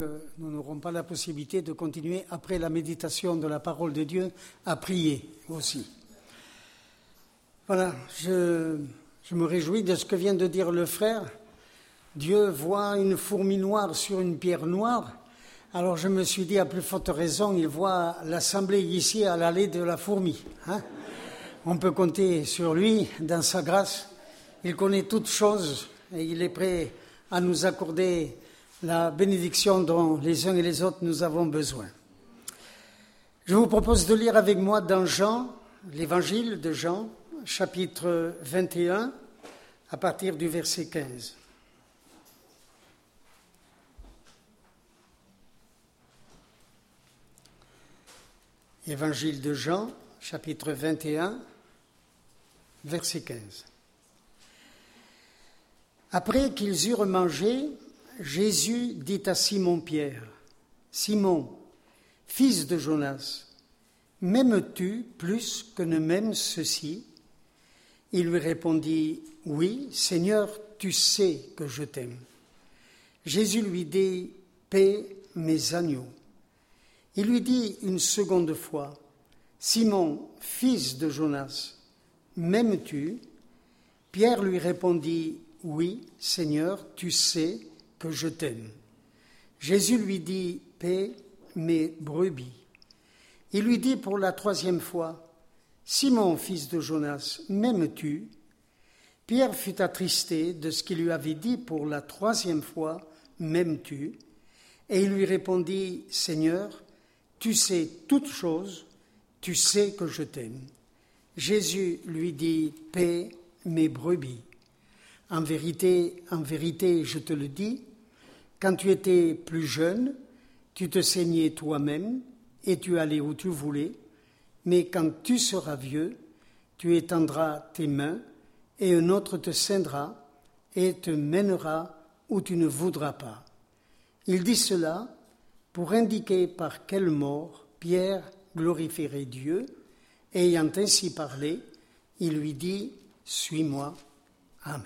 Nous n'aurons pas la possibilité de continuer après la méditation de la parole de Dieu à prier aussi. Voilà, je me réjouis de ce que vient de dire le frère. Dieu voit une fourmi noire sur une pierre noire. Alors je me suis dit, à plus forte raison, il voit l'assemblée ici à l'allée de la fourmi. On peut compter sur lui, dans sa grâce. Il connaît toutes choses et il est prêt à nous accorder la bénédiction dont les uns et les autres nous avons besoin. Je vous propose de lire avec moi dans Jean, l'évangile de Jean, chapitre 21, à partir du verset 15. Évangile de Jean, chapitre 21, verset 15. Après qu'ils eurent mangé, Jésus dit à Simon-Pierre, « Simon, fils de Jonas, m'aimes-tu plus que ne m'aiment ceux-ci » Il lui répondit, « Oui, Seigneur, tu sais que je t'aime. » Jésus lui dit, « Paie mes agneaux. » Il lui dit une seconde fois, « Simon, fils de Jonas, m'aimes-tu » Pierre lui répondit, « Oui, Seigneur, tu sais que je t'aime. » Jésus lui dit, « Paie mes brebis. » Il lui dit pour la troisième fois, « Simon, fils de Jonas, m'aimes-tu » Pierre fut attristé de ce qu'il lui avait dit pour la troisième fois, « M'aimes-tu » Et il lui répondit, « Seigneur, tu sais toutes choses, tu sais que je t'aime. » Jésus lui dit, « Paie mes brebis. En vérité, je te le dis, quand tu étais plus jeune, tu te saignais toi-même et tu allais où tu voulais, mais quand tu seras vieux, tu étendras tes mains et un autre te ceindra et te mènera où tu ne voudras pas. » Il dit cela pour indiquer par quelle mort Pierre glorifierait Dieu, et ayant ainsi parlé, il lui dit, « Suis-moi. » Amen.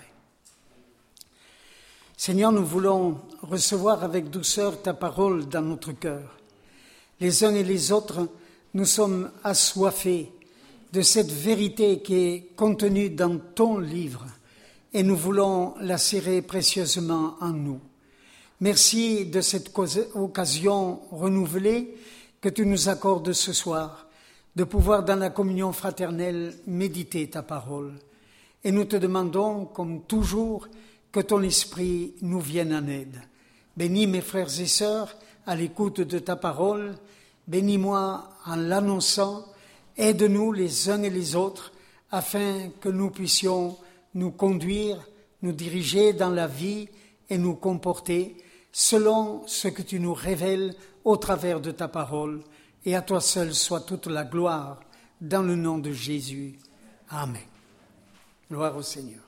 Seigneur, nous voulons recevoir avec douceur ta parole dans notre cœur. Les uns et les autres, nous sommes assoiffés de cette vérité qui est contenue dans ton livre et nous voulons la serrer précieusement en nous. Merci de cette occasion renouvelée que tu nous accordes ce soir, de pouvoir dans la communion fraternelle méditer ta parole. Et nous te demandons, comme toujours, que ton esprit nous vienne en aide. Bénis mes frères et sœurs à l'écoute de ta parole, bénis-moi en l'annonçant, aide-nous les uns et les autres afin que nous puissions nous conduire, nous diriger dans la vie et nous comporter selon ce que tu nous révèles au travers de ta parole. Et à toi seul soit toute la gloire dans le nom de Jésus. Amen. Gloire au Seigneur.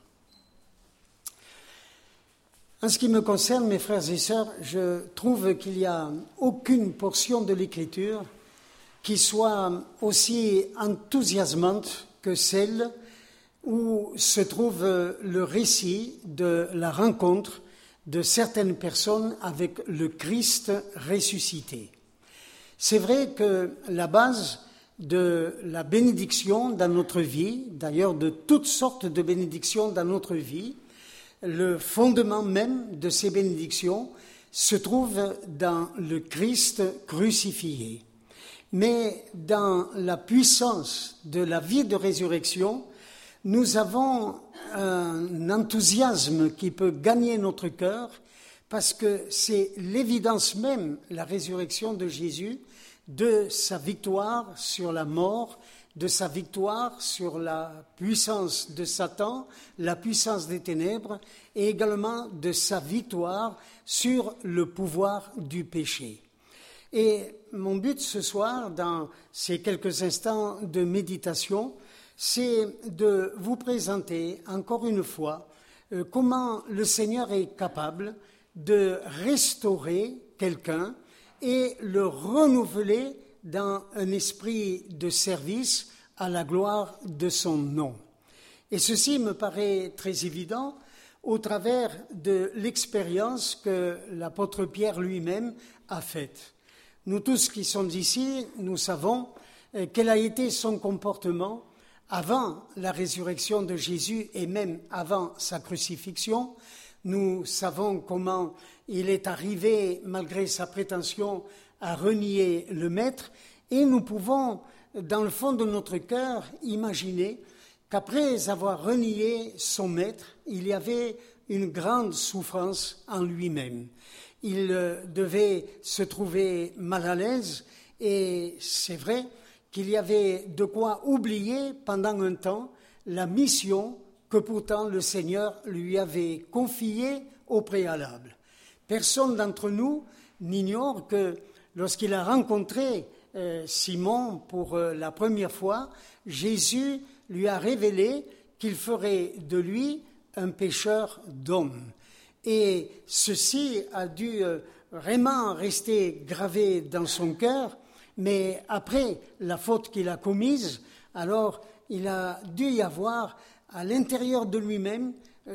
En ce qui me concerne, mes frères et sœurs, je trouve qu'il n'y a aucune portion de l'Écriture qui soit aussi enthousiasmante que celle où se trouve le récit de la rencontre de certaines personnes avec le Christ ressuscité. C'est vrai que la base de la bénédiction dans notre vie, d'ailleurs de toutes sortes de bénédictions dans notre vie, le fondement même de ces bénédictions se trouve dans le Christ crucifié. Mais dans la puissance de la vie de résurrection, nous avons un enthousiasme qui peut gagner notre cœur parce que c'est l'évidence même, la résurrection de Jésus, de sa victoire sur la mort, de sa victoire sur la puissance de Satan, la puissance des ténèbres, et également de sa victoire sur le pouvoir du péché. Et mon but ce soir, dans ces quelques instants de méditation, c'est de vous présenter encore une fois comment le Seigneur est capable de restaurer quelqu'un et le renouveler dans un esprit de service à la gloire de son nom. Et ceci me paraît très évident au travers de l'expérience que l'apôtre Pierre lui-même a faite. Nous tous qui sommes ici, nous savons quel a été son comportement avant la résurrection de Jésus et même avant sa crucifixion. Nous savons comment il est arrivé, malgré sa prétention, à renier le Maître, et nous pouvons, dans le fond de notre cœur, imaginer qu'après avoir renié son Maître, il y avait une grande souffrance en lui-même. Il devait se trouver mal à l'aise, et c'est vrai qu'il y avait de quoi oublier pendant un temps la mission que pourtant le Seigneur lui avait confiée au préalable. Personne d'entre nous n'ignore que lorsqu'il a rencontré Simon pour la première fois, Jésus lui a révélé qu'il ferait de lui un pêcheur d'hommes. Et ceci a dû vraiment rester gravé dans son cœur, mais après la faute qu'il a commise, alors il a dû y avoir à l'intérieur de lui-même,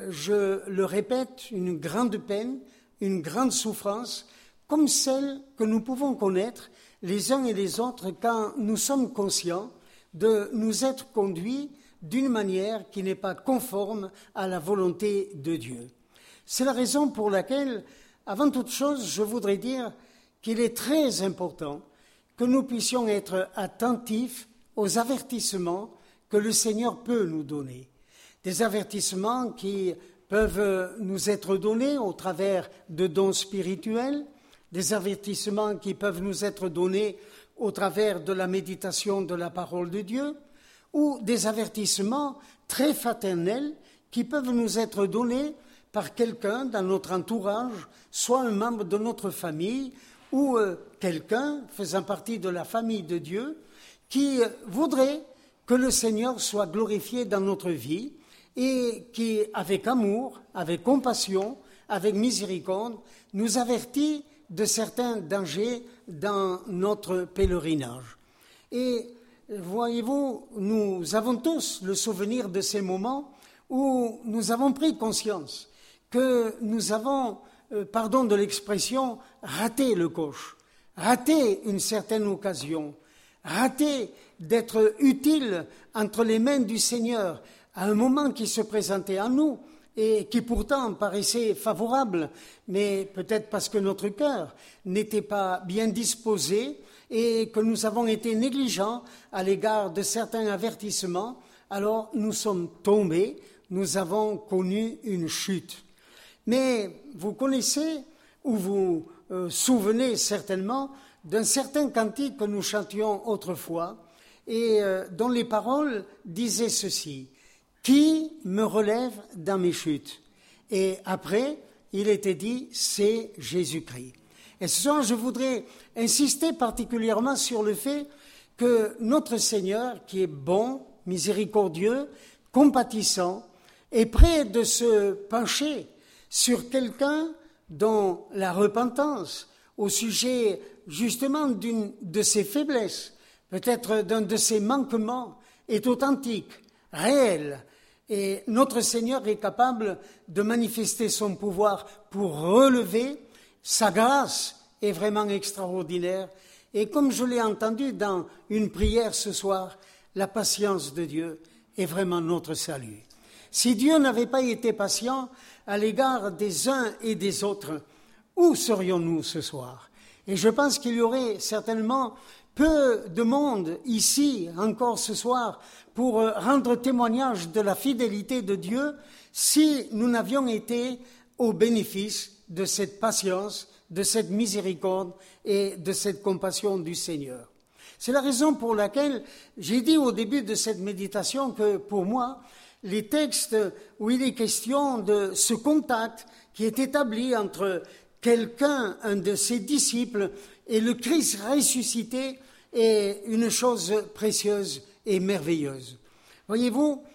je le répète, une grande peine, une grande souffrance, comme celle que nous pouvons connaître les uns et les autres quand nous sommes conscients de nous être conduits d'une manière qui n'est pas conforme à la volonté de Dieu. C'est la raison pour laquelle, avant toute chose, je voudrais dire qu'il est très important que nous puissions être attentifs aux avertissements que le Seigneur peut nous donner. Des avertissements qui peuvent nous être donnés au travers de dons spirituels, des avertissements qui peuvent nous être donnés au travers de la méditation de la parole de Dieu, ou des avertissements très fraternels qui peuvent nous être donnés par quelqu'un dans notre entourage, soit un membre de notre famille, ou quelqu'un faisant partie de la famille de Dieu, qui voudrait que le Seigneur soit glorifié dans notre vie et qui, avec amour, avec compassion, avec miséricorde, nous avertit de certains dangers dans notre pèlerinage. Et voyez-vous, nous avons tous le souvenir de ces moments où nous avons pris conscience que nous avons, pardon de l'expression, raté le coche, raté une certaine occasion, raté d'être utile entre les mains du Seigneur à un moment qui se présentait à nous et qui pourtant paraissait favorable, mais peut-être parce que notre cœur n'était pas bien disposé et que nous avons été négligents à l'égard de certains avertissements, alors nous sommes tombés, nous avons connu une chute. Mais vous connaissez ou vous souvenez certainement d'un certain cantique que nous chantions autrefois et dont les paroles disaient ceci: « Qui me relève dans mes chutes ?» Et après, il était dit « C'est Jésus-Christ ». Et ce soir, je voudrais insister particulièrement sur le fait que notre Seigneur, qui est bon, miséricordieux, compatissant, est prêt de se pencher sur quelqu'un dont la repentance au sujet justement d'une de ses faiblesses, peut-être d'un de ses manquements, est authentique, réel. Et notre Seigneur est capable de manifester son pouvoir pour relever. Sa grâce est vraiment extraordinaire. Et comme je l'ai entendu dans une prière ce soir, la patience de Dieu est vraiment notre salut. Si Dieu n'avait pas été patient à l'égard des uns et des autres, où serions-nous ce soir? Et je pense qu'il y aurait certainement peu de monde ici encore ce soir pour rendre témoignage de la fidélité de Dieu si nous n'avions été au bénéfice de cette patience, de cette miséricorde et de cette compassion du Seigneur. C'est la raison pour laquelle j'ai dit au début de cette méditation que pour moi, les textes où il est question de ce contact qui est établi entre quelqu'un, un de ses disciples, et le Christ ressuscité est une chose précieuse et merveilleuse. Voyez-vous,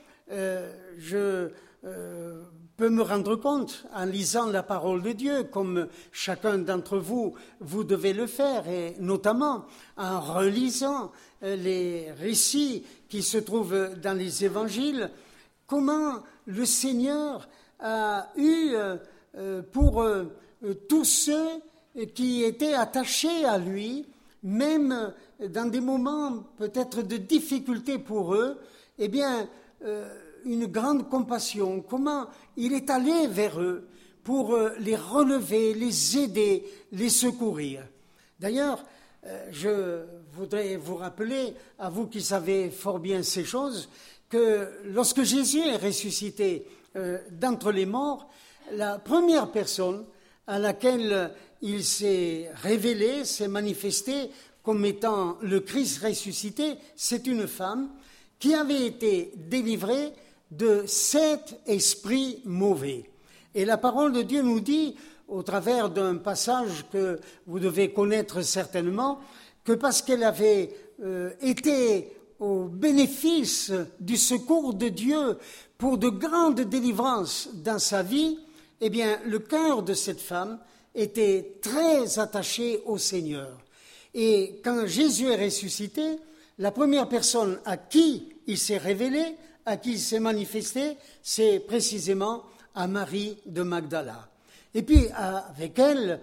je peux me rendre compte en lisant la parole de Dieu, comme chacun d'entre vous, vous devez le faire, et notamment en relisant les récits qui se trouvent dans les évangiles, comment le Seigneur a eu pour tous ceux qui étaient attachés à lui, même dans des moments peut-être de difficulté pour eux, eh bien, une grande compassion, comment il est allé vers eux pour les relever, les aider, les secourir. D'ailleurs, je voudrais vous rappeler, à vous qui savez fort bien ces choses, que lorsque Jésus est ressuscité d'entre les morts, la première personne à laquelle il s'est révélé, s'est manifesté comme étant le Christ ressuscité, c'est une femme qui avait été délivrée de 7 esprits mauvais. Et la parole de Dieu nous dit, au travers d'un passage que vous devez connaître certainement, que parce qu'elle avait été au bénéfice du secours de Dieu pour de grandes délivrances dans sa vie, eh bien, le cœur de cette femme était très attaché au Seigneur. Et quand Jésus est ressuscité, la première personne à qui il s'est révélé, à qui il s'est manifesté, c'est précisément à Marie de Magdala. Et puis avec elle,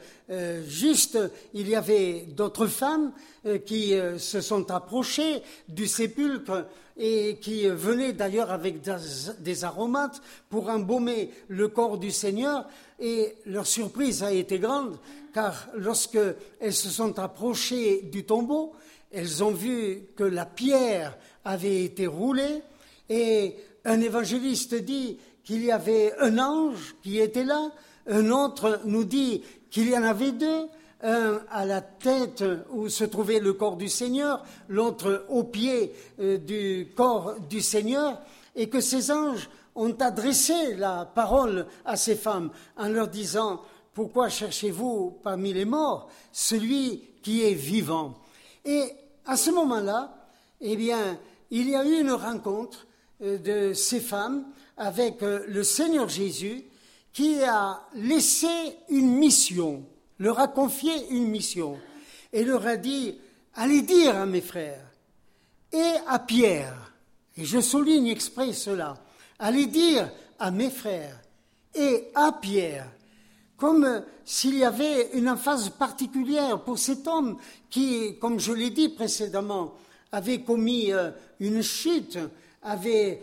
il y avait d'autres femmes qui se sont approchées du sépulcre et qui venaient d'ailleurs avec des aromates pour embaumer le corps du Seigneur. Et leur surprise a été grande, car lorsqu'elles se sont approchées du tombeau, elles ont vu que la pierre avait été roulée, et un évangéliste dit qu'il y avait un ange qui était là, un autre nous dit qu'il y en avait 2, un à la tête où se trouvait le corps du Seigneur, l'autre au pied du corps du Seigneur, et que ces anges ont adressé la parole à ces femmes en leur disant « Pourquoi cherchez-vous parmi les morts celui qui est vivant ?» Et à ce moment-là, eh bien, il y a eu une rencontre de ces femmes avec le Seigneur Jésus qui a laissé une mission, leur a confié une mission et leur a dit « Allez dire à mes frères et à Pierre », et je souligne exprès cela, « Allez dire à mes frères et à Pierre », comme s'il y avait une emphase particulière pour cet homme qui, comme je l'ai dit précédemment, avait commis une chute, avait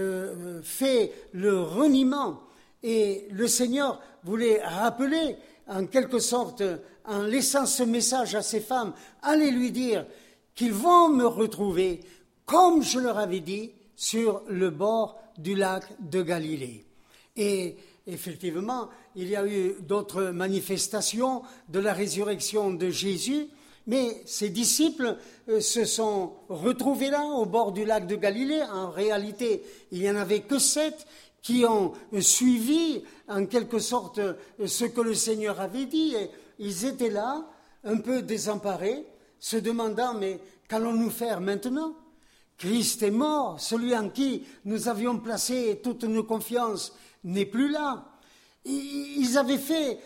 fait le reniement. Et le Seigneur voulait rappeler, en quelque sorte, en laissant ce message à ces femmes, allez lui dire qu'ils vont me retrouver, comme je leur avais dit, sur le bord du lac de Galilée. Et effectivement, il y a eu d'autres manifestations de la résurrection de Jésus, mais ses disciples se sont retrouvés là, au bord du lac de Galilée. En réalité, il n'y en avait que 7 qui ont suivi, en quelque sorte, ce que le Seigneur avait dit. Et ils étaient là, un peu désemparés, se demandant, mais qu'allons-nous faire maintenant ? Christ est mort, celui en qui nous avions placé toute nos confiances n'est plus là. Ils avaient fait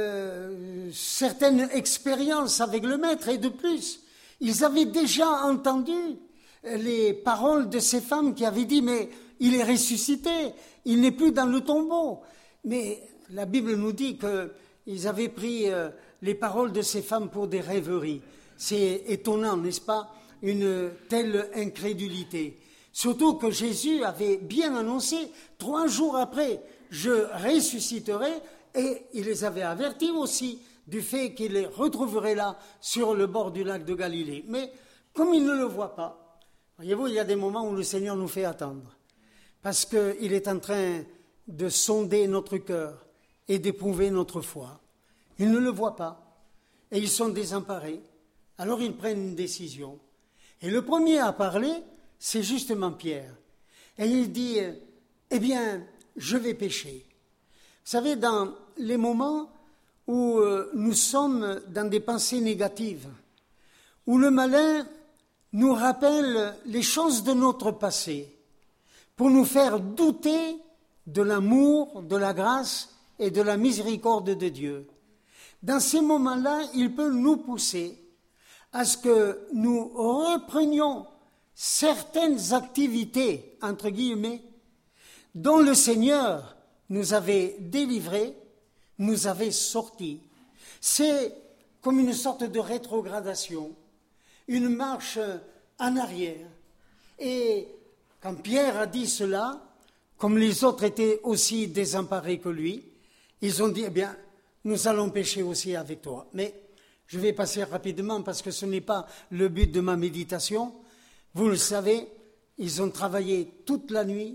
certaines expériences avec le Maître, et de plus, ils avaient déjà entendu les paroles de ces femmes qui avaient dit « mais il est ressuscité, il n'est plus dans le tombeau ». Mais la Bible nous dit qu'ils avaient pris les paroles de ces femmes pour des rêveries. C'est étonnant, n'est-ce pas, une telle incrédulité. Surtout que Jésus avait bien annoncé 3 jours après, je ressusciterai, et il les avait avertis aussi du fait qu'il les retrouverait là sur le bord du lac de Galilée. Mais comme ils ne le voient pas, voyez-vous, il y a des moments où le Seigneur nous fait attendre, parce qu'il est en train de sonder notre cœur et d'éprouver notre foi. Ils ne le voient pas, et ils sont désemparés. Alors ils prennent une décision. Et le premier à parler, c'est justement Pierre. Et il dit, eh bien, je vais pécher. Vous savez, dans les moments où nous sommes dans des pensées négatives, où le malin nous rappelle les choses de notre passé, pour nous faire douter de l'amour, de la grâce et de la miséricorde de Dieu. Dans ces moments-là, il peut nous pousser à ce que nous reprenions certaines activités, entre guillemets, dont le Seigneur nous avait délivrés, nous avait sortis. C'est comme une sorte de rétrogradation, une marche en arrière. Et quand Pierre a dit cela, comme les autres étaient aussi désemparés que lui, ils ont dit, eh bien, nous allons pécher aussi avec toi. Mais je vais passer rapidement parce que ce n'est pas le but de ma méditation. Vous le savez, ils ont travaillé toute la nuit.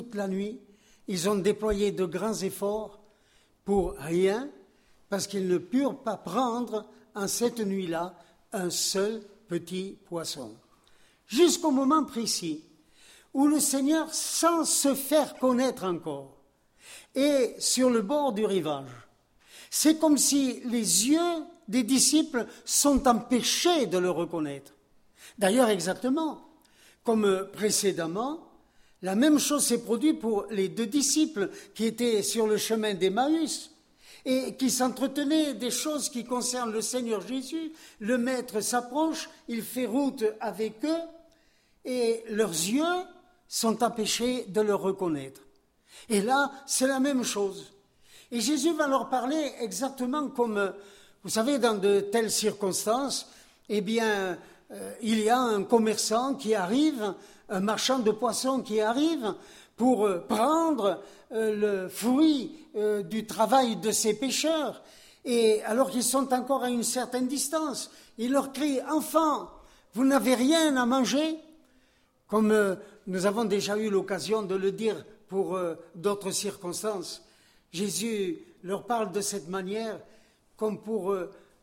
Ils ont déployé de grands efforts pour rien, parce qu'ils ne purent pas prendre en cette nuit-là un seul petit poisson. Jusqu'au moment précis où le Seigneur, sans se faire connaître encore, est sur le bord du rivage. C'est comme si les yeux des disciples sont empêchés de le reconnaître. D'ailleurs, exactement, comme précédemment, la même chose s'est produite pour les 2 disciples qui étaient sur le chemin d'Emmaüs et qui s'entretenaient des choses qui concernent le Seigneur Jésus. Le Maître s'approche, il fait route avec eux et leurs yeux sont empêchés de le reconnaître. Et là, c'est la même chose. Et Jésus va leur parler exactement comme, vous savez, dans de telles circonstances, eh bien, il y a un commerçant qui arrive, un marchand de poissons qui arrive pour prendre le fruit du travail de ces pêcheurs. Et alors qu'ils sont encore à une certaine distance, il leur crie « Enfants, vous n'avez rien à manger ?» Comme nous avons déjà eu l'occasion de le dire pour d'autres circonstances. Jésus leur parle de cette manière comme pour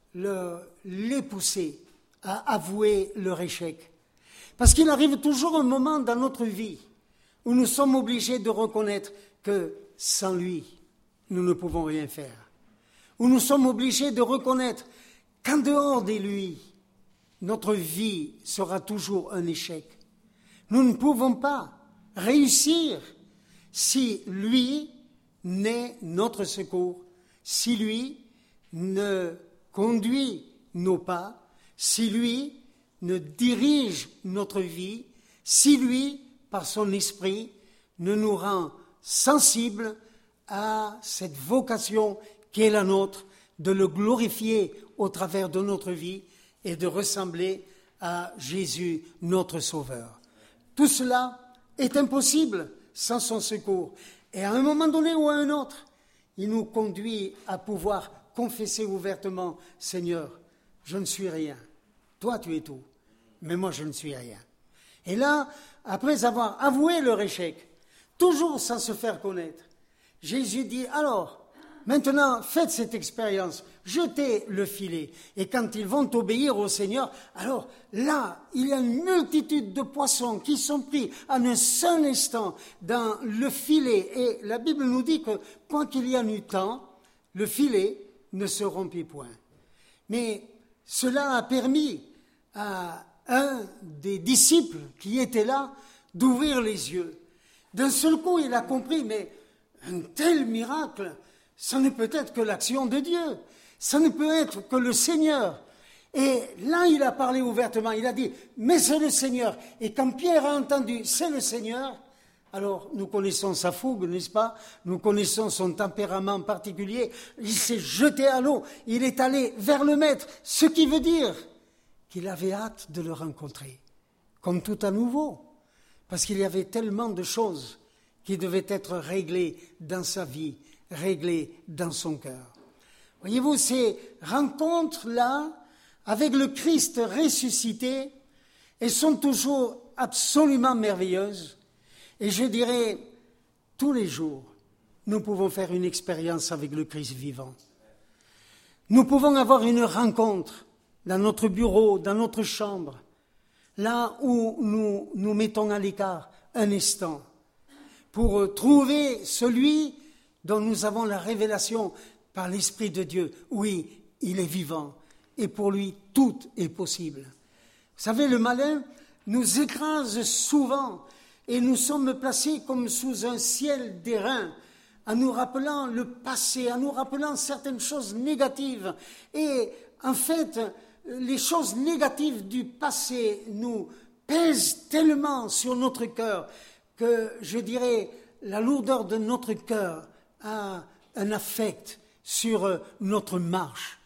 les pousser à avouer leur échec. Parce qu'il arrive toujours un moment dans notre vie où nous sommes obligés de reconnaître que sans lui, nous ne pouvons rien faire. Où nous sommes obligés de reconnaître qu'en dehors de lui, notre vie sera toujours un échec. Nous ne pouvons pas réussir si lui n'est notre secours, si lui ne conduit nos pas, si lui ne dirige notre vie, si lui, par son esprit, ne nous rend sensibles à cette vocation qui est la nôtre, de le glorifier au travers de notre vie et de ressembler à Jésus, notre Sauveur. Tout cela est impossible sans son secours. Et à un moment donné ou à un autre, il nous conduit à pouvoir confesser ouvertement, « Seigneur, je ne suis rien. Toi, tu es tout. Mais moi, je ne suis rien. » Et là, après avoir avoué leur échec, toujours sans se faire connaître, Jésus dit, « Alors, maintenant, faites cette expérience, jetez le filet. » Et quand ils vont obéir au Seigneur, alors là, il y a une multitude de poissons qui sont pris en un seul instant dans le filet. Et la Bible nous dit que, quoi qu'il y en eût tant, le filet ne se rompit point. Mais cela a permis à un des disciples qui était là d'ouvrir les yeux. D'un seul coup, il a compris, mais un tel miracle, ça ne peut être que l'action de Dieu, ça ne peut être que le Seigneur. Et là, il a parlé ouvertement, il a dit, mais c'est le Seigneur. Et quand Pierre a entendu, c'est le Seigneur, alors nous connaissons sa fougue, n'est-ce pas? Nous connaissons son tempérament particulier. Il s'est jeté à l'eau, il est allé vers le Maître, ce qui veut dire qu'il avait hâte de le rencontrer, comme tout à nouveau, parce qu'il y avait tellement de choses qui devaient être réglées dans sa vie, réglées dans son cœur. Voyez-vous, ces rencontres-là, avec le Christ ressuscité, elles sont toujours absolument merveilleuses. Et je dirais, tous les jours, nous pouvons faire une expérience avec le Christ vivant. Nous pouvons avoir une rencontre dans notre bureau, dans notre chambre, là où nous nous mettons à l'écart un instant, pour trouver celui dont nous avons la révélation par l'Esprit de Dieu. Oui, il est vivant, et pour lui, tout est possible. Vous savez, le malin nous écrase souvent, et nous sommes placés comme sous un ciel d'airain, en nous rappelant le passé, en nous rappelant certaines choses négatives. Et en fait, les choses négatives du passé nous pèsent tellement sur notre cœur que, je dirais, la lourdeur de notre cœur a un affect sur notre marche.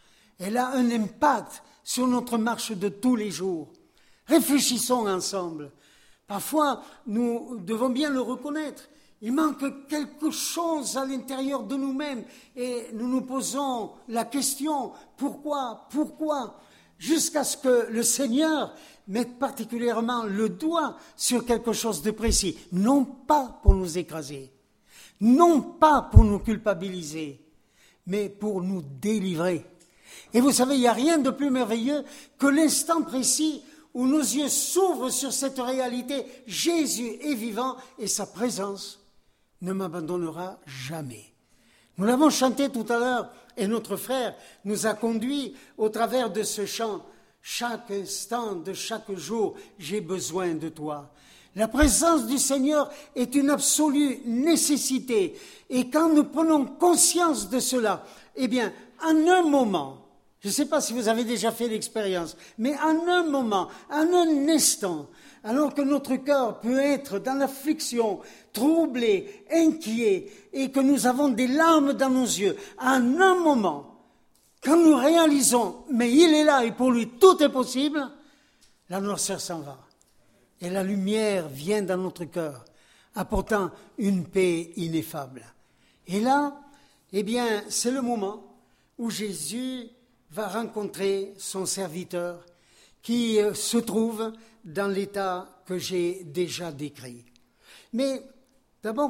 elle a un impact sur notre marche de tous les jours. Réfléchissons ensemble. Parfois, nous devons bien le reconnaître. Il manque quelque chose à l'intérieur de nous-mêmes et nous nous posons la question, pourquoi, jusqu'à ce que le Seigneur mette particulièrement le doigt sur quelque chose de précis, non pas pour nous écraser, non pas pour nous culpabiliser, mais pour nous délivrer. Et vous savez, il n'y a rien de plus merveilleux que l'instant précis où nos yeux s'ouvrent sur cette réalité. Jésus est vivant et sa présence ne m'abandonnera jamais. Nous l'avons chanté tout à l'heure et notre frère nous a conduits au travers de ce chant. Chaque instant de chaque jour, j'ai besoin de toi. La présence du Seigneur est une absolue nécessité. Et quand nous prenons conscience de cela, eh bien, en un moment, je ne sais pas si vous avez déjà fait l'expérience, mais en un moment, en un instant, alors que notre cœur peut être dans l'affliction, troublé, inquiet, et que nous avons des larmes dans nos yeux, en un moment, quand nous réalisons, mais il est là et pour lui tout est possible, la noirceur s'en va. Et la lumière vient dans notre cœur, apportant une paix ineffable. Et là, eh bien, c'est le moment où Jésus va rencontrer son serviteur qui se trouve dans l'état que j'ai déjà décrit. Mais d'abord,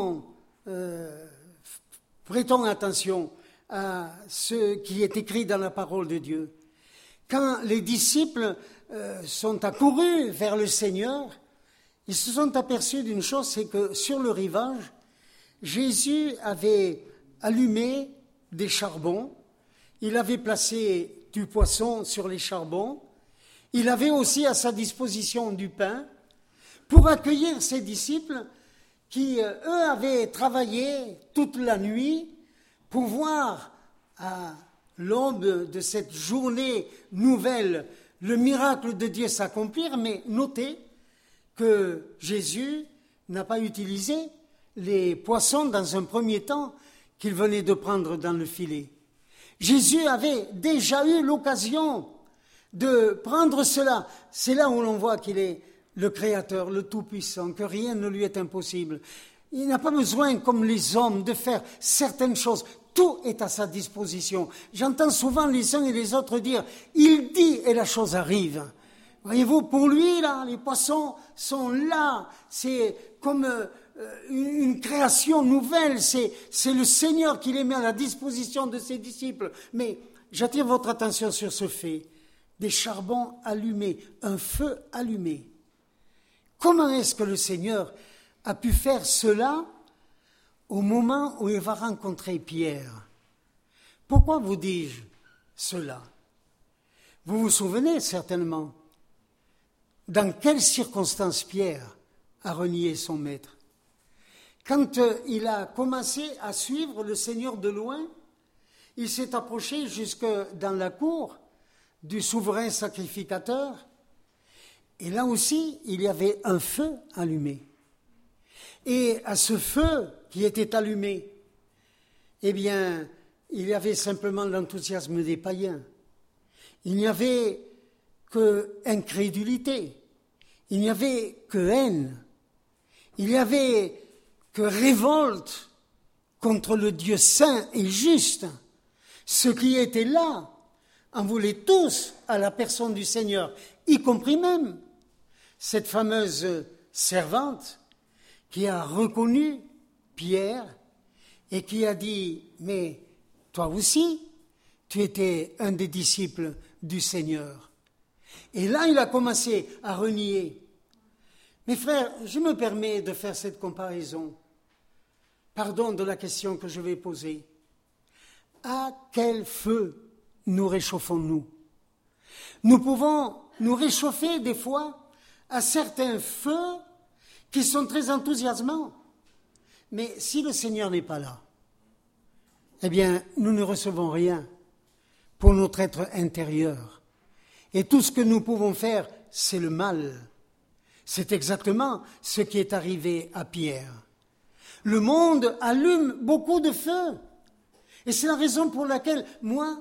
prêtons attention à ce qui est écrit dans la parole de Dieu. Quand les disciples sont accourus vers le Seigneur, ils se sont aperçus d'une chose, c'est que sur le rivage, Jésus avait allumé des charbons, il avait placé du poisson sur les charbons, il avait aussi à sa disposition du pain pour accueillir ses disciples qui, eux, avaient travaillé toute la nuit pour voir à l'aube de cette journée nouvelle le miracle de Dieu s'accomplir, mais notez que Jésus n'a pas utilisé les poissons dans un premier temps qu'il venait de prendre dans le filet. Jésus avait déjà eu l'occasion de prendre cela. C'est là où l'on voit qu'il est le Créateur, le Tout-Puissant, que rien ne lui est impossible. Il n'a pas besoin, comme les hommes, de faire certaines choses. Tout est à sa disposition. J'entends souvent les uns et les autres dire « il dit et la chose arrive ». Voyez-vous, pour lui, là, les poissons sont là. C'est comme une création nouvelle. C'est le Seigneur qui les met à la disposition de ses disciples. Mais j'attire votre attention sur ce fait. Des charbons allumés, un feu allumé. Comment est-ce que le Seigneur a pu faire cela au moment où il va rencontrer Pierre? Pourquoi vous dis-je cela? Vous vous souvenez certainement dans quelles circonstances Pierre a renié son maître? Quand il a commencé à suivre le Seigneur de loin, il s'est approché jusque dans la cour du souverain sacrificateur, et là aussi, il y avait un feu allumé. Et à ce feu qui était allumé, eh bien, il y avait simplement l'enthousiasme des païens. Il n'y avait que incrédulité, il n'y avait que haine, il n'y avait que révolte contre le Dieu saint et juste. Ceux qui étaient là en voulaient tous à la personne du Seigneur, y compris même cette fameuse servante qui a reconnu Pierre et qui a dit « mais toi aussi, tu étais un des disciples du Seigneur ». Et là, il a commencé à renier. Mes frères, je me permets de faire cette comparaison. Pardon de la question que je vais poser. À quel feu nous réchauffons-nous? Nous pouvons nous réchauffer des fois à certains feux qui sont très enthousiasmants. Mais si le Seigneur n'est pas là, eh bien, nous ne recevons rien pour notre être intérieur. Et tout ce que nous pouvons faire, c'est le mal. C'est exactement ce qui est arrivé à Pierre. Le monde allume beaucoup de feux. Et c'est la raison pour laquelle, moi,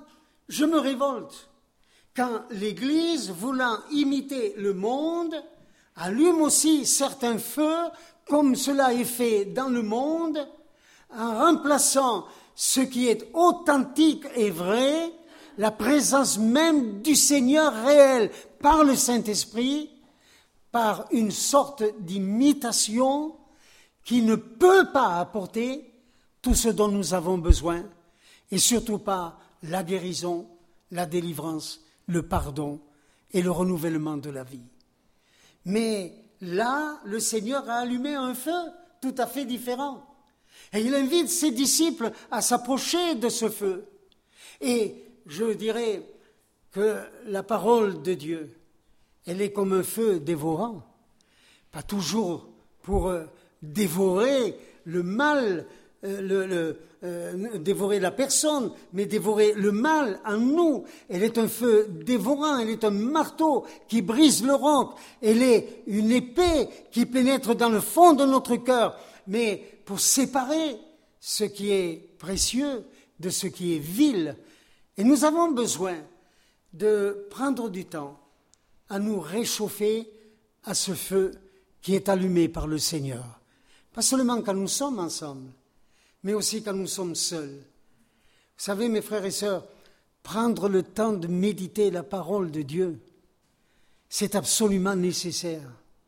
Je me révolte quand l'Église, voulant imiter le monde, allume aussi certains feux, comme cela est fait dans le monde, en remplaçant ce qui est authentique et vrai, la présence même du Seigneur réel par le Saint-Esprit, par une sorte d'imitation qui ne peut pas apporter tout ce dont nous avons besoin, et surtout pas la guérison, la délivrance, le pardon et le renouvellement de la vie. Mais là, le Seigneur a allumé un feu tout à fait différent. Et il invite ses disciples à s'approcher de ce feu. Et je dirais que la parole de Dieu, elle est comme un feu dévorant. Pas toujours pour dévorer le mal, dévorer la personne, mais dévorer le mal en nous. Elle est un feu dévorant, elle est un marteau qui brise le roc, elle est une épée qui pénètre dans le fond de notre cœur, mais pour séparer ce qui est précieux de ce qui est vil. Et nous avons besoin de prendre du temps à nous réchauffer à ce feu qui est allumé par le Seigneur. Pas seulement quand nous sommes ensemble, mais aussi quand nous sommes seuls. Vous savez, mes frères et sœurs, prendre le temps de méditer la parole de Dieu, c'est absolument nécessaire.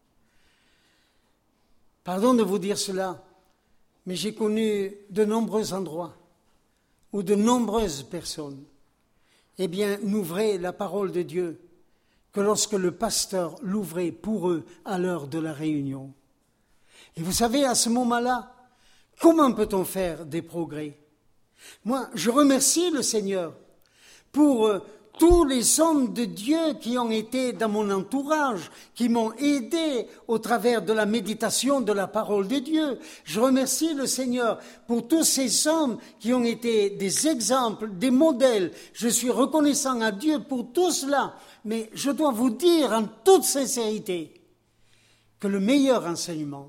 Pardon de vous dire cela, mais j'ai connu de nombreux endroits où de nombreuses personnes, n'ouvraient la parole de Dieu que lorsque le pasteur l'ouvrait pour eux à l'heure de la réunion. Et vous savez, à ce moment-là, comment peut-on faire des progrès? Moi, je remercie le Seigneur pour tous les hommes de Dieu qui ont été dans mon entourage, qui m'ont aidé au travers de la méditation de la parole de Dieu. Je remercie le Seigneur pour tous ces hommes qui ont été des exemples, des modèles. Je suis reconnaissant à Dieu pour tout cela, mais je dois vous dire en toute sincérité que le meilleur enseignement,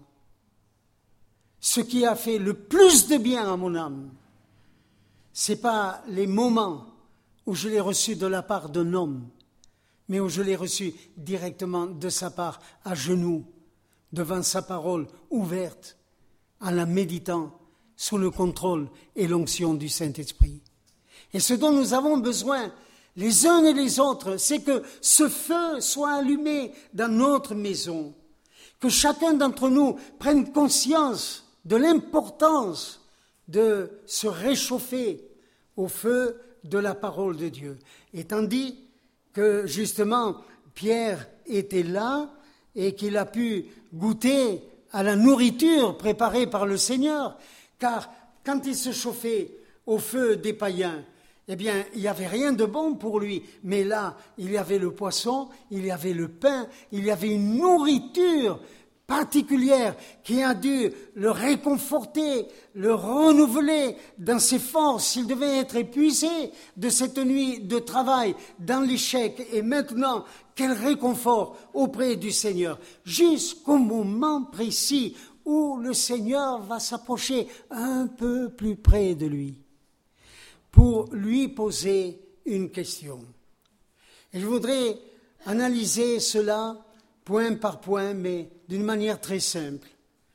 ce qui a fait le plus de bien à mon âme, c'est pas les moments où je l'ai reçu de la part d'un homme, mais où je l'ai reçu directement de sa part, à genoux, devant sa parole ouverte, en la méditant sous le contrôle et l'onction du Saint-Esprit. Et ce dont nous avons besoin, les uns et les autres, c'est que ce feu soit allumé dans notre maison, que chacun d'entre nous prenne conscience de l'importance de se réchauffer au feu de la parole de Dieu. Et tandis que justement Pierre était là et qu'il a pu goûter à la nourriture préparée par le Seigneur, car quand il se chauffait au feu des païens, il n'y avait rien de bon pour lui, mais là, il y avait le poisson, il y avait le pain, il y avait une nourriture particulière qui a dû le réconforter, le renouveler dans ses forces. Il devait être épuisé de cette nuit de travail dans l'échec. Et maintenant, quel réconfort auprès du Seigneur, jusqu'au moment précis où le Seigneur va s'approcher un peu plus près de lui pour lui poser une question. Et je voudrais analyser cela point par point, mais d'une manière très simple.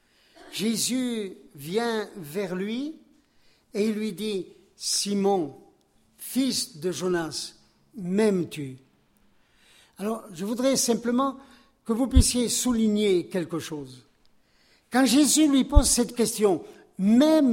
Jésus vient vers lui et il lui dit « Simon, fils de Jonas, m'aimes-tu » Alors, je voudrais simplement que vous puissiez souligner quelque chose. Quand Jésus lui pose cette question « M'aimes-tu »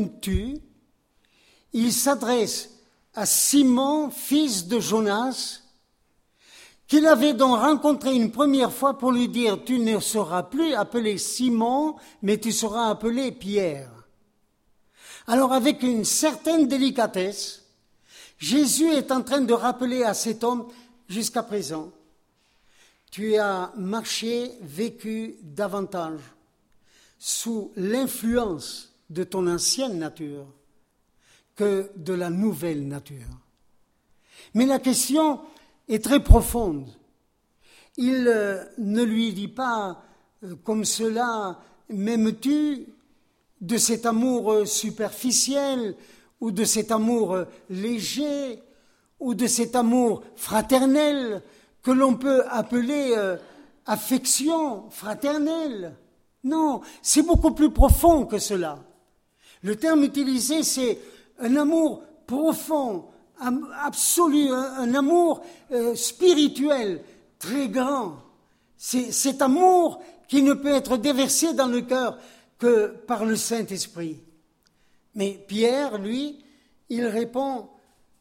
il s'adresse à Simon, fils de Jonas, qu'il avait donc rencontré une première fois pour lui dire « Tu ne seras plus appelé Simon, mais tu seras appelé Pierre ». Alors avec une certaine délicatesse, Jésus est en train de rappeler à cet homme « Jusqu'à présent, tu as marché, vécu davantage sous l'influence de ton ancienne nature que de la nouvelle nature. » Mais la question est très profonde. Il ne lui dit pas comme cela « M'aimes-tu » de cet amour superficiel ou de cet amour léger ou de cet amour fraternel que l'on peut appeler affection fraternelle. Non, c'est beaucoup plus profond que cela. Le terme utilisé, c'est un amour profond, absolu, un amour spirituel, très grand. C'est cet amour qui ne peut être déversé dans le cœur que par le Saint-Esprit. Mais Pierre, lui, il répond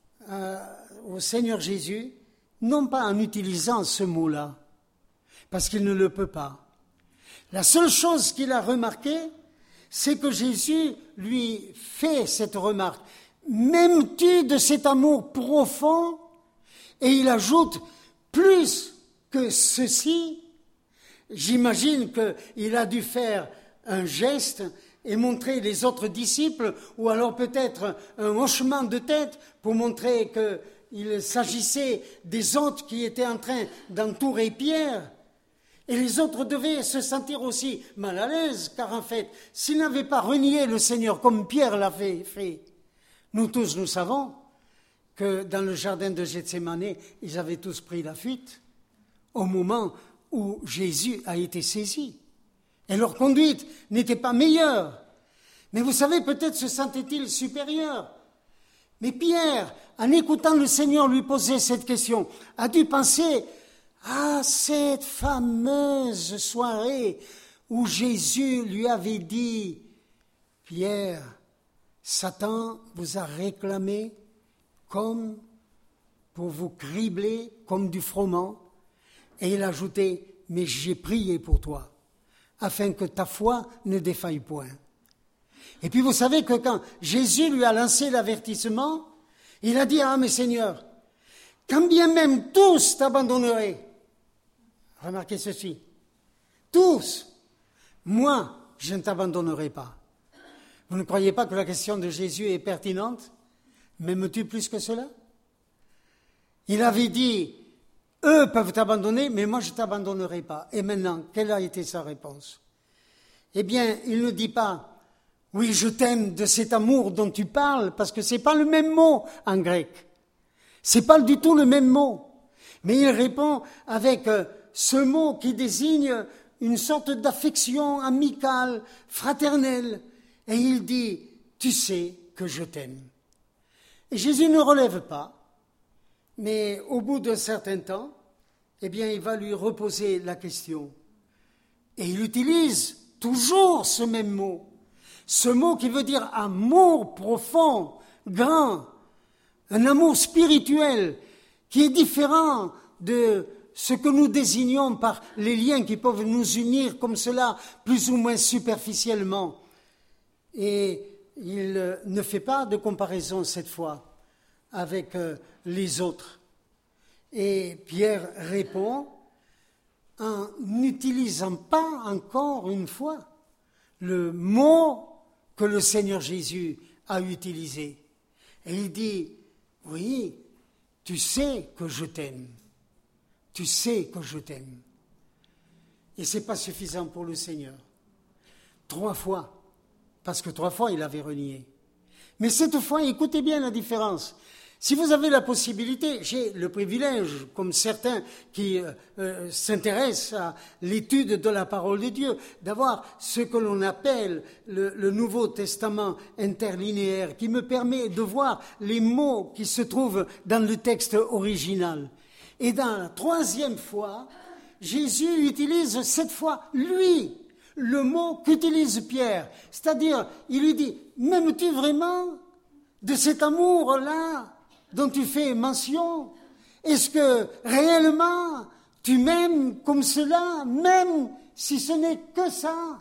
au Seigneur Jésus, non pas en utilisant ce mot-là, parce qu'il ne le peut pas. La seule chose qu'il a remarqué, c'est que Jésus lui fait cette remarque. M'aimes-tu de cet amour profond? Et il ajoute, plus que ceci, j'imagine qu'il a dû faire un geste et montrer les autres disciples, ou alors peut-être un hochement de tête pour montrer qu'il s'agissait des autres qui étaient en train d'entourer Pierre. Et les autres devaient se sentir aussi mal à l'aise, car en fait, s'ils n'avaient pas renié le Seigneur comme Pierre l'avait fait, nous tous, nous savons que dans le jardin de Gethsémane, ils avaient tous pris la fuite au moment où Jésus a été saisi. Et leur conduite n'était pas meilleure. Mais vous savez, peut-être se sentait-il supérieur. Mais Pierre, en écoutant le Seigneur lui poser cette question, a dû penser à cette fameuse soirée où Jésus lui avait dit « Pierre, Satan vous a réclamé comme pour vous cribler comme du froment. » Et il ajoutait « Mais j'ai prié pour toi, afin que ta foi ne défaille point. » Et puis vous savez que quand Jésus lui a lancé l'avertissement, il a dit « Ah, mais Seigneur, quand bien même tous t'abandonneraient, remarquez ceci, tous, moi, je ne t'abandonnerai pas. » Vous ne croyez pas que la question de Jésus est pertinente? M'aimes-tu plus que cela? Il avait dit, eux peuvent t'abandonner, mais moi je ne t'abandonnerai pas. Et maintenant, quelle a été sa réponse? Eh bien, il ne dit pas, oui, je t'aime de cet amour dont tu parles, parce que ce n'est pas le même mot en grec. Ce n'est pas du tout le même mot. Mais il répond avec ce mot qui désigne une sorte d'affection amicale, fraternelle. Et il dit, tu sais que je t'aime. Et Jésus ne relève pas, mais au bout d'un certain temps, eh bien, il va lui reposer la question. Et il utilise toujours ce même mot qui veut dire amour profond, grand, un amour spirituel qui est différent de ce que nous désignons par les liens qui peuvent nous unir comme cela, plus ou moins superficiellement. Et il ne fait pas de comparaison cette fois avec les autres. Et Pierre répond en n'utilisant pas encore une fois le mot que le Seigneur Jésus a utilisé. Et il dit, oui, tu sais que je t'aime. Tu sais que je t'aime. Et ce n'est pas suffisant pour le Seigneur. 3 fois. Parce que 3 fois, il avait renié. Mais cette fois, écoutez bien la différence. Si vous avez la possibilité, j'ai le privilège, comme certains qui s'intéressent à l'étude de la parole de Dieu, d'avoir ce que l'on appelle le Nouveau Testament interlinéaire, qui me permet de voir les mots qui se trouvent dans le texte original. Et dans la 3e fois, Jésus utilise cette fois, lui, le mot qu'utilise Pierre. C'est-à-dire, il lui dit, m'aimes-tu vraiment de cet amour-là dont tu fais mention? Est-ce que réellement tu m'aimes comme cela, même si ce n'est que ça?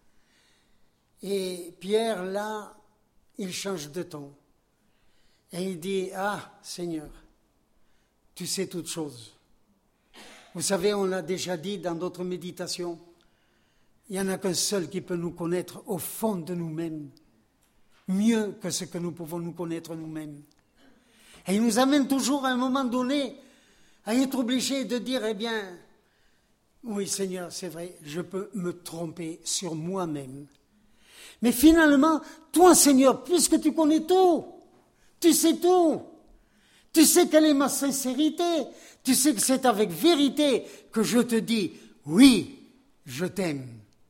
Et Pierre, là, il change de ton. Et il dit, ah, Seigneur, tu sais toutes choses. Vous savez, on l'a déjà dit dans d'autres méditations, il n'y en a qu'un seul qui peut nous connaître au fond de nous-mêmes, mieux que ce que nous pouvons nous connaître nous-mêmes. Et il nous amène toujours à un moment donné à être obligé de dire, eh bien, oui Seigneur, c'est vrai, je peux me tromper sur moi-même. Mais finalement, toi Seigneur, puisque tu connais tout, tu sais tout, Tu sais quelle est ma sincérité. Tu sais que c'est avec vérité que je te dis, oui, je t'aime.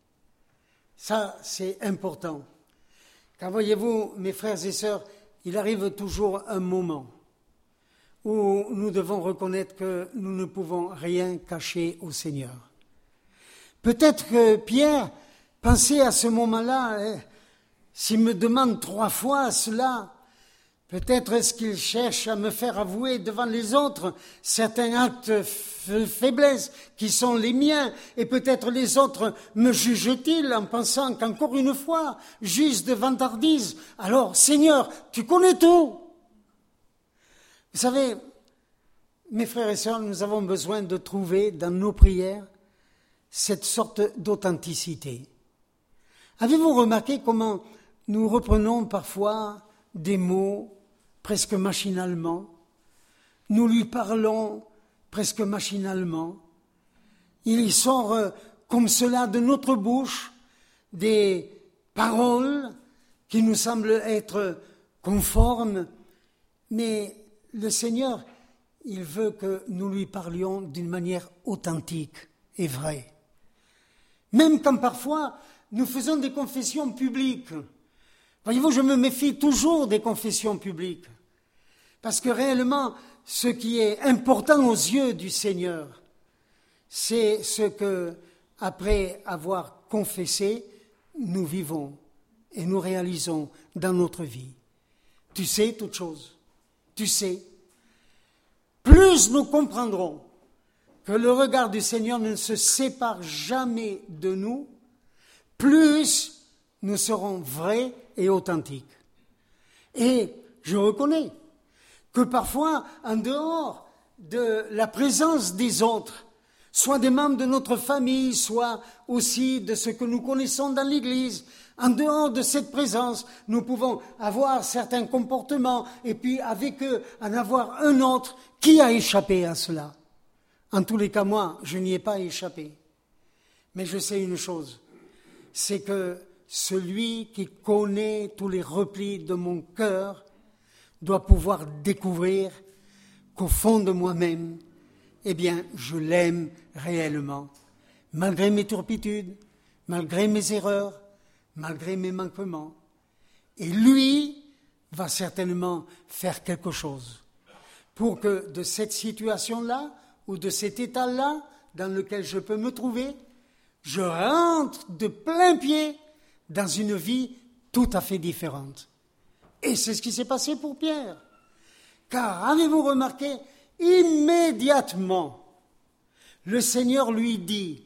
Ça, c'est important. Car voyez-vous, mes frères et sœurs, il arrive toujours un moment où nous devons reconnaître que nous ne pouvons rien cacher au Seigneur. Peut-être que Pierre pensait à ce moment-là, s'il me demande 3 fois cela, peut-être est-ce qu'il cherche à me faire avouer devant les autres certains actes de faiblesse qui sont les miens, et peut-être les autres me jugent-ils en pensant qu'encore une fois, juste de vantardise. Alors, Seigneur, tu connais tout. Vous savez, mes frères et sœurs, nous avons besoin de trouver dans nos prières cette sorte d'authenticité. Avez-vous remarqué comment nous reprenons parfois des mots presque machinalement? Nous lui parlons presque machinalement. Il sort comme cela de notre bouche des paroles qui nous semblent être conformes, mais le Seigneur, il veut que nous lui parlions d'une manière authentique et vraie. Même quand parfois nous faisons des confessions publiques. Voyez-vous, je me méfie toujours des confessions publiques. Parce que réellement, ce qui est important aux yeux du Seigneur, c'est ce que, après avoir confessé, nous vivons et nous réalisons dans notre vie. Tu sais toutes choses. Tu sais. Plus nous comprendrons que le regard du Seigneur ne se sépare jamais de nous, plus nous serons vrais et authentiques. Et je reconnais que parfois, en dehors de la présence des autres, soit des membres de notre famille, soit aussi de ce que nous connaissons dans l'Église, en dehors de cette présence, nous pouvons avoir certains comportements et puis avec eux en avoir un autre. Qui a échappé à cela? En tous les cas, moi, je n'y ai pas échappé. Mais je sais une chose, c'est que celui qui connaît tous les replis de mon cœur doit pouvoir découvrir qu'au fond de moi-même, eh bien, je l'aime réellement, malgré mes turpitudes, malgré mes erreurs, malgré mes manquements. Et lui va certainement faire quelque chose pour que de cette situation-là, ou de cet état-là dans lequel je peux me trouver, je rentre de plein pied dans une vie tout à fait différente. Et c'est ce qui s'est passé pour Pierre. Car avez-vous remarqué, immédiatement, le Seigneur lui dit,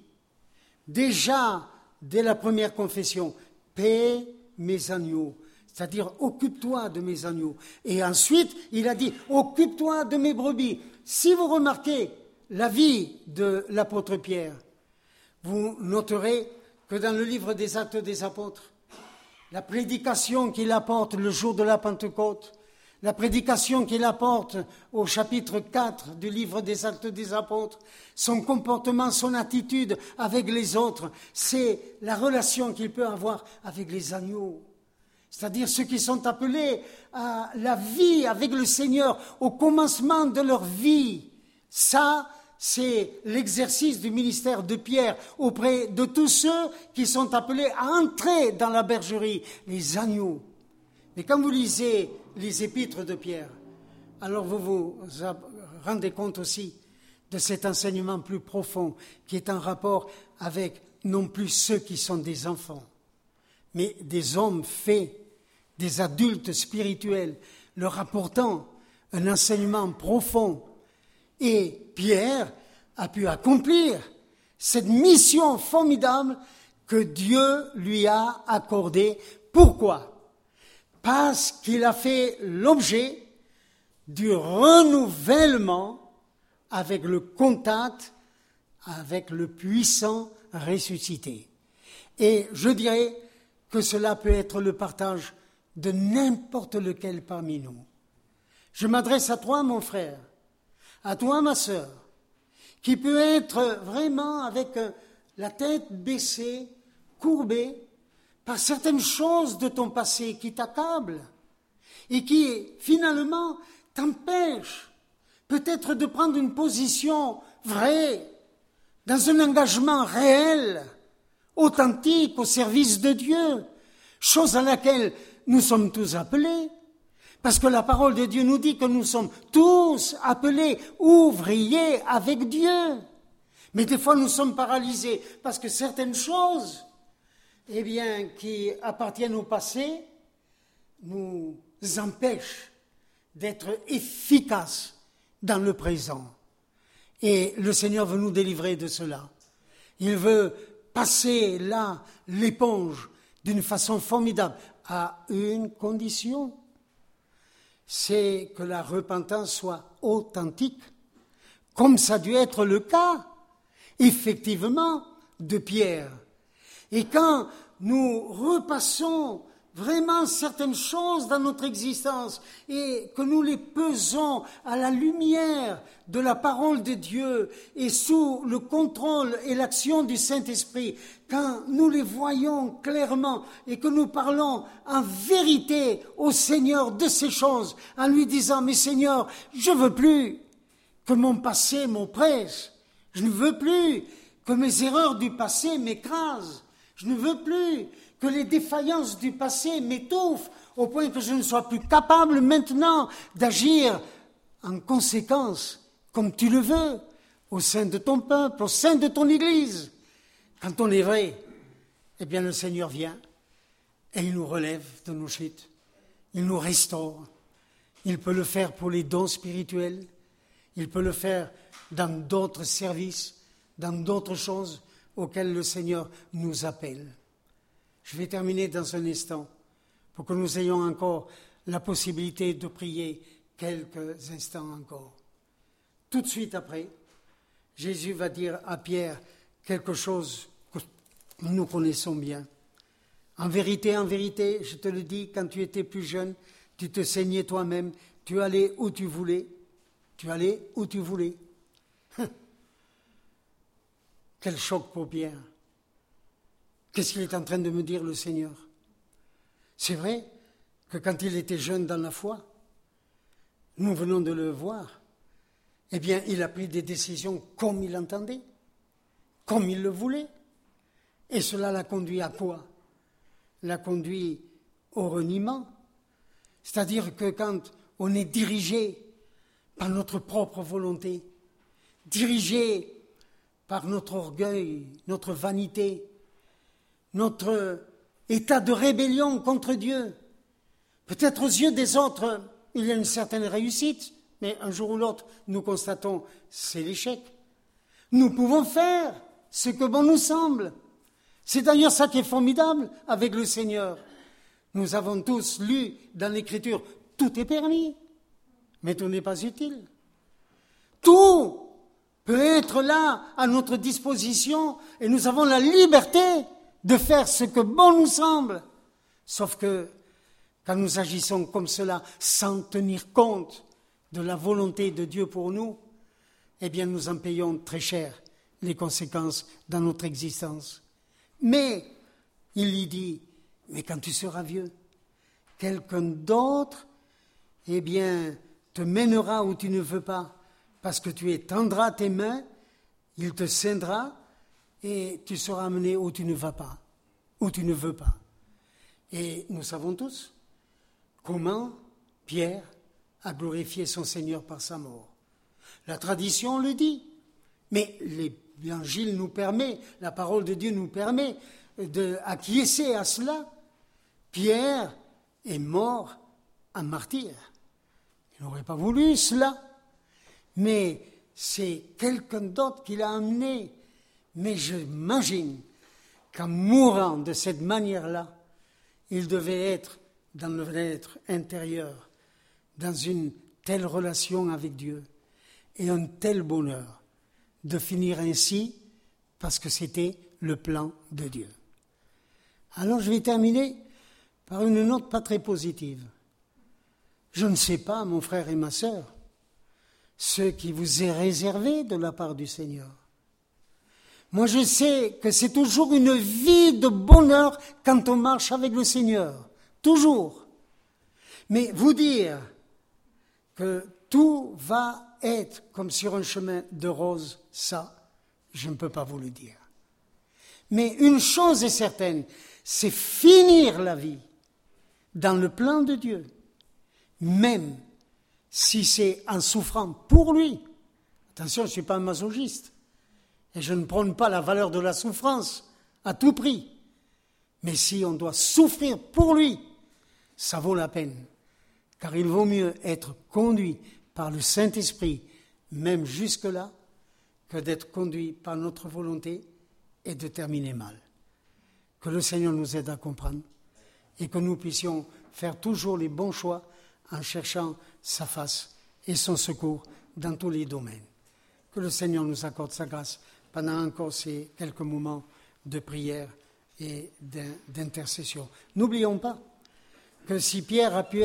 déjà dès la première confession, paie mes agneaux, c'est-à-dire occupe-toi de mes agneaux. Et ensuite, il a dit, occupe-toi de mes brebis. Si vous remarquez la vie de l'apôtre Pierre, vous noterez que dans le livre des Actes des Apôtres, la prédication qu'il apporte le jour de la Pentecôte, la prédication qu'il apporte au chapitre 4 du livre des Actes des Apôtres, son comportement, son attitude avec les autres, c'est la relation qu'il peut avoir avec les agneaux. C'est-à-dire ceux qui sont appelés à la vie avec le Seigneur, au commencement de leur vie. Ça, c'est l'exercice du ministère de Pierre auprès de tous ceux qui sont appelés à entrer dans la bergerie, les agneaux. Mais quand vous lisez les épîtres de Pierre, alors vous vous rendez compte aussi de cet enseignement plus profond qui est en rapport avec non plus ceux qui sont des enfants, mais des hommes faits, des adultes spirituels, leur apportant un enseignement profond. Et Pierre a pu accomplir cette mission formidable que Dieu lui a accordée. Pourquoi? Parce qu'il a fait l'objet du renouvellement avec le contact avec le puissant ressuscité. Et je dirais que cela peut être le partage de n'importe lequel parmi nous. Je m'adresse à toi, mon frère, à toi, ma sœur, qui peut être vraiment avec la tête baissée, courbée, par certaines choses de ton passé qui t'accablent et qui, finalement, t'empêche peut-être de prendre une position vraie, dans un engagement réel, authentique, au service de Dieu, chose à laquelle nous sommes tous appelés, parce que la parole de Dieu nous dit que nous sommes tous appelés ouvriers avec Dieu. Mais des fois nous sommes paralysés, parce que certaines choses, qui appartiennent au passé, nous empêchent d'être efficaces dans le présent. Et le Seigneur veut nous délivrer de cela. Il veut passer là l'éponge d'une façon formidable, à une condition, c'est que la repentance soit authentique, comme ça a dû être le cas, effectivement, de Pierre. Et quand nous repassons vraiment certaines choses dans notre existence et que nous les pesons à la lumière de la parole de Dieu et sous le contrôle et l'action du Saint-Esprit, quand nous les voyons clairement et que nous parlons en vérité au Seigneur de ces choses, en lui disant « Mais Seigneur, je ne veux plus que mon passé m'oppresse, je ne veux plus que mes erreurs du passé m'écrasent, je ne veux plus que les défaillances du passé m'étouffent au point que je ne sois plus capable maintenant d'agir en conséquence, comme tu le veux, au sein de ton peuple, au sein de ton Église. » Quand on est vrai, le Seigneur vient et il nous relève de nos chutes. Il nous restaure. Il peut le faire pour les dons spirituels. Il peut le faire dans d'autres services, dans d'autres choses auxquelles le Seigneur nous appelle. Je vais terminer dans un instant pour que nous ayons encore la possibilité de prier quelques instants encore. Tout de suite après, Jésus va dire à Pierre quelque chose que nous connaissons bien. En vérité, je te le dis, quand tu étais plus jeune, tu te saignais toi-même, tu allais où tu voulais. Quel choc pour Pierre. Qu'est-ce qu'il est en train de me dire, le Seigneur? C'est vrai que quand il était jeune dans la foi, nous venons de le voir, il a pris des décisions comme il entendait, comme il le voulait. Et cela l'a conduit à quoi? L'a conduit au reniement. C'est-à-dire que quand on est dirigé par notre propre volonté, dirigé par notre orgueil, notre vanité, notre état de rébellion contre Dieu. Peut-être aux yeux des autres, il y a une certaine réussite, mais un jour ou l'autre, nous constatons, c'est l'échec. Nous pouvons faire ce que bon nous semble. C'est d'ailleurs ça qui est formidable avec le Seigneur. Nous avons tous lu dans l'Écriture, tout est permis, mais tout n'est pas utile. Tout peut être là à notre disposition et nous avons la liberté de faire ce que bon nous semble. Sauf que quand nous agissons comme cela, sans tenir compte de la volonté de Dieu pour nous, nous en payons très cher les conséquences dans notre existence. Mais, il lui dit, mais quand tu seras vieux, quelqu'un d'autre, te mènera où tu ne veux pas, parce que tu étendras tes mains, il te ceindra, et tu seras amené où tu ne vas pas, où tu ne veux pas. Et nous savons tous comment Pierre a glorifié son Seigneur par sa mort. La tradition le dit, mais l'Évangile nous permet, la parole de Dieu nous permet d'acquiescer à cela. Pierre est mort en martyr. Il n'aurait pas voulu cela, mais c'est quelqu'un d'autre qui l'a amené. Mais j'imagine qu'en mourant de cette manière-là, il devait être dans l'être intérieur, dans une telle relation avec Dieu et un tel bonheur de finir ainsi parce que c'était le plan de Dieu. Alors je vais terminer par une note pas très positive. Je ne sais pas, mon frère et ma sœur, ce qui vous est réservé de la part du Seigneur. Moi, je sais que c'est toujours une vie de bonheur quand on marche avec le Seigneur. Toujours. Mais vous dire que tout va être comme sur un chemin de rose, ça, je ne peux pas vous le dire. Mais une chose est certaine, c'est finir la vie dans le plan de Dieu, même si c'est en souffrant pour lui. Attention, je ne suis pas un masochiste et je ne prône pas la valeur de la souffrance à tout prix. Mais si on doit souffrir pour lui, ça vaut la peine. Car il vaut mieux être conduit par le Saint-Esprit, même jusque-là, que d'être conduit par notre volonté et de terminer mal. Que le Seigneur nous aide à comprendre et que nous puissions faire toujours les bons choix en cherchant sa face et son secours dans tous les domaines. Que le Seigneur nous accorde sa grâce pendant encore ces quelques moments de prière et d'intercession. N'oublions pas que si Pierre a pu